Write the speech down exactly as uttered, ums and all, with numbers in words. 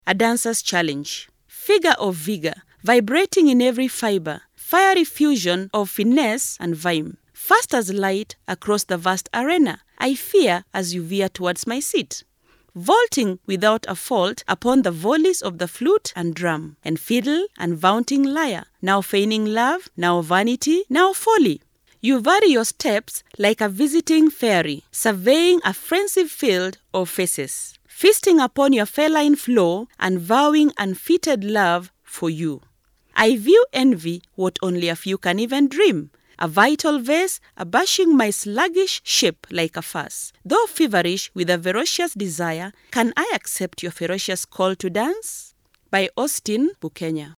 A dancer's challenge. Figure of vigor, vibrating in every fiber, fiery fusion of finesse and vim. Fast as light across the vast arena, I fear as you veer towards my seat. Vaulting without a fault upon the volleys of the flute and drum, and fiddle and vaunting lyre, now feigning love, now vanity, now folly. You vary your steps like a visiting fairy, surveying a frenzied field of faces, feasting upon your feline flow and vowing unfitted love for you. I view envy what only a few can even dream, a vital vase abashing my sluggish ship like a fuss. Though feverish with a ferocious desire, can I accept your ferocious call to dance? By Austin Bukenya.